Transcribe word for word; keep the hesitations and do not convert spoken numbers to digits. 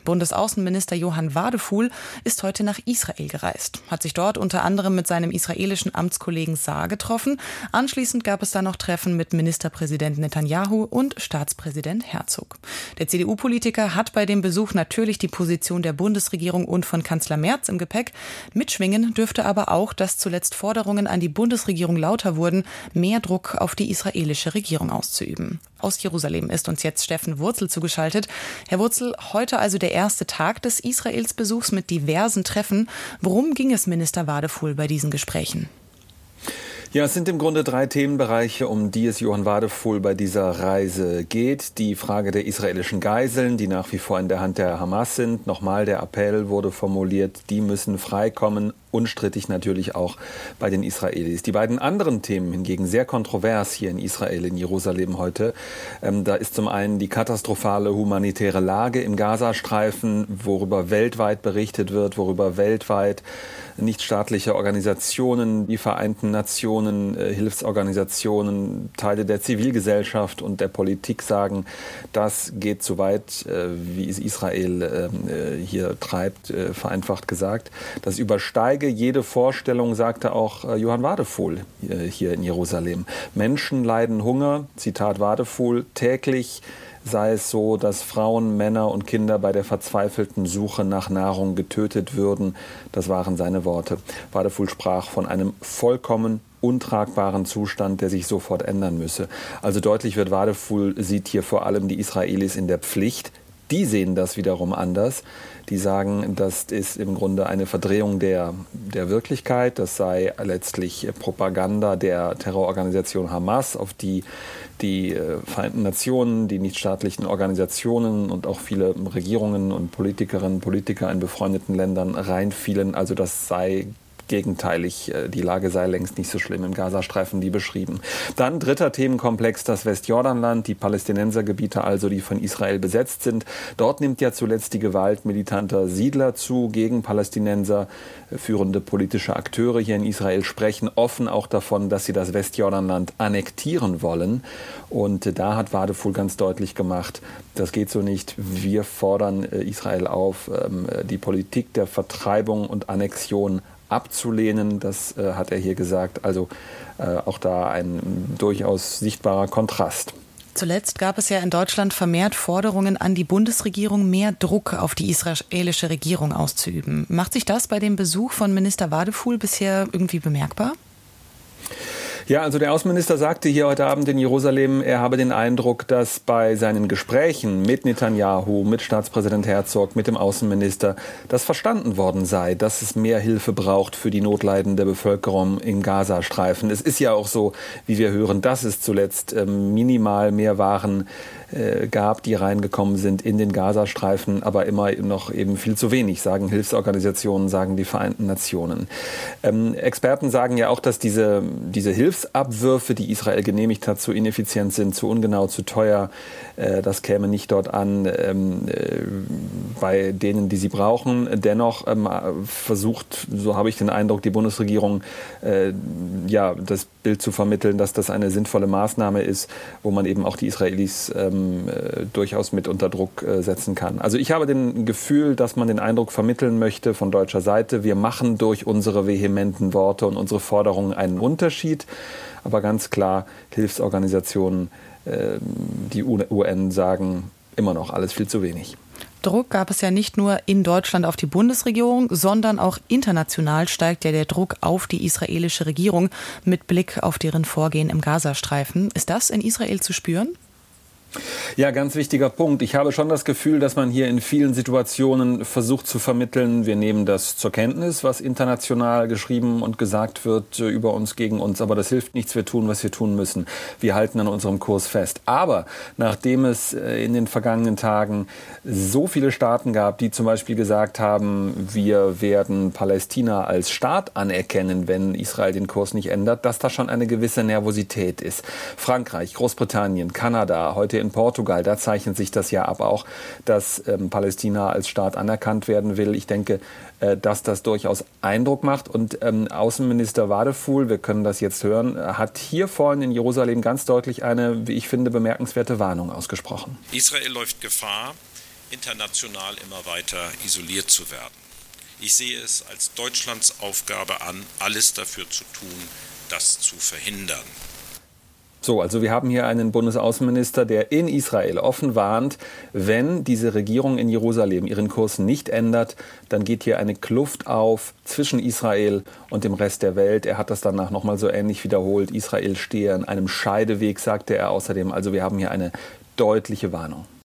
Bundesaußenminister Johann Wadephul ist heute nach Israel gereist, hat sich dort unter anderem mit seinem israelischen Amtskollegen Saar getroffen. Anschließend gab es dann noch Treffen mit Ministerpräsident Netanyahu und Staatspräsident Herzog. Der C D U-Politiker hat bei dem Besuch natürlich die Position der Bundesregierung und von Kanzler Merz im Gepäck. Mitschwingen dürfte aber auch, dass zuletzt Forderungen an die Bundesregierung lauter wurden, mehr Druck auf die israelische Regierung auszuüben. Aus Jerusalem ist uns jetzt Steffen Wurzel zugeschaltet. Herr Wurzel, heute also der erste Tag des Israelsbesuchs mit diversen Treffen. Worum ging es Minister Wadephul bei diesen Gesprächen? Ja, es sind im Grunde drei Themenbereiche, um die es Johann Wadephul bei dieser Reise geht. Die Frage der israelischen Geiseln, die nach wie vor in der Hand der Hamas sind. Nochmal, der Appell wurde formuliert, die müssen freikommen. Unstrittig natürlich auch bei den Israelis. Die beiden anderen Themen hingegen sehr kontrovers hier in Israel, in Jerusalem heute. Ähm, da ist zum einen die katastrophale humanitäre Lage im Gazastreifen, worüber weltweit berichtet wird, worüber weltweit nichtstaatliche Organisationen, die Vereinten Nationen, äh, Hilfsorganisationen, Teile der Zivilgesellschaft und der Politik sagen, das geht zu weit, äh, wie es Israel äh, hier treibt, äh, vereinfacht gesagt. Das übersteige jede Vorstellung, sagte auch äh, Johann Wadephul äh, hier in Jerusalem. Menschen leiden Hunger, Zitat Wadephul, täglich sei es so, dass Frauen, Männer und Kinder bei der verzweifelten Suche nach Nahrung getötet würden. Das waren seine Worte. Wadephul sprach von einem vollkommen untragbaren Zustand, der sich sofort ändern müsse. Also deutlich wird, Wadephul sieht hier vor allem die Israelis in der Pflicht. Die sehen das wiederum anders. Die sagen, das ist im Grunde eine Verdrehung der, der Wirklichkeit. Das sei letztlich Propaganda der Terrororganisation Hamas, auf die die äh, Vereinten Nationen, die nichtstaatlichen Organisationen und auch viele Regierungen und Politikerinnen und Politiker in befreundeten Ländern reinfielen. Also das sei gegenteilig, die Lage sei längst nicht so schlimm im Gazastreifen, die beschrieben. Dann dritter Themenkomplex, das Westjordanland, die Palästinensergebiete also, die von Israel besetzt sind. Dort nimmt ja zuletzt die Gewalt militanter Siedler zu gegen Palästinenser. Führende politische Akteure hier in Israel sprechen offen auch davon, dass sie das Westjordanland annektieren wollen. Und da hat Wadephul ganz deutlich gemacht, das geht so nicht. Wir fordern Israel auf, die Politik der Vertreibung und Annexion abzulehnen. Das äh, hat er hier gesagt. Also äh, auch da ein durchaus sichtbarer Kontrast. Zuletzt gab es ja in Deutschland vermehrt Forderungen an die Bundesregierung, mehr Druck auf die israelische Regierung auszuüben. Macht sich das bei dem Besuch von Minister Wadephul bisher irgendwie bemerkbar? Ja, also der Außenminister sagte hier heute Abend in Jerusalem, er habe den Eindruck, dass bei seinen Gesprächen mit Netanyahu, mit Staatspräsident Herzog, mit dem Außenminister, das verstanden worden sei, dass es mehr Hilfe braucht für die notleidende Bevölkerung im Gazastreifen. Es ist ja auch so, wie wir hören, dass es zuletzt äh, minimal mehr Waren äh, gab, die reingekommen sind in den Gazastreifen, aber immer noch eben viel zu wenig, sagen Hilfsorganisationen, sagen die Vereinten Nationen. Ähm, Experten sagen ja auch, dass diese, diese Hilfe Hilfsabwürfe, die Israel genehmigt hat, zu ineffizient sind, zu ungenau, zu teuer. Das käme nicht dort an bei denen, die sie brauchen. Dennoch versucht, so habe ich den Eindruck, die Bundesregierung ja, das Bild zu vermitteln, dass das eine sinnvolle Maßnahme ist, wo man eben auch die Israelis durchaus mit unter Druck setzen kann. Also ich habe den Gefühl, dass man den Eindruck vermitteln möchte von deutscher Seite, wir machen durch unsere vehementen Worte und unsere Forderungen einen Unterschied. Aber ganz klar, Hilfsorganisationen, äh, die U N sagen immer noch alles viel zu wenig. Druck gab es ja nicht nur in Deutschland auf die Bundesregierung, sondern auch international steigt ja der Druck auf die israelische Regierung mit Blick auf deren Vorgehen im Gazastreifen. Ist das in Israel zu spüren? Ja, ganz wichtiger Punkt. Ich habe schon das Gefühl, dass man hier in vielen Situationen versucht zu vermitteln, wir nehmen das zur Kenntnis, was international geschrieben und gesagt wird über uns, gegen uns. Aber das hilft nichts, wir tun, was wir tun müssen. Wir halten an unserem Kurs fest. Aber nachdem es in den vergangenen Tagen so viele Staaten gab, die zum Beispiel gesagt haben, wir werden Palästina als Staat anerkennen, wenn Israel den Kurs nicht ändert, dass da schon eine gewisse Nervosität ist. Frankreich, Großbritannien, Kanada, heute in Portugal, da zeichnet sich das ja ab auch, dass ähm, Palästina als Staat anerkannt werden will. Ich denke, äh, dass das durchaus Eindruck macht. Und ähm, Außenminister Wadephul, wir können das jetzt hören, hat hier vorhin in Jerusalem ganz deutlich eine, wie ich finde, bemerkenswerte Warnung ausgesprochen. Israel läuft Gefahr, international immer weiter isoliert zu werden. Ich sehe es als Deutschlands Aufgabe an, alles dafür zu tun, das zu verhindern. So, also wir haben hier einen Bundesaußenminister, der in Israel offen warnt, wenn diese Regierung in Jerusalem ihren Kurs nicht ändert, dann geht hier eine Kluft auf zwischen Israel und dem Rest der Welt. Er hat das danach nochmal so ähnlich wiederholt. Israel stehe an einem Scheideweg, sagte er außerdem. Also wir haben hier eine deutliche Warnung.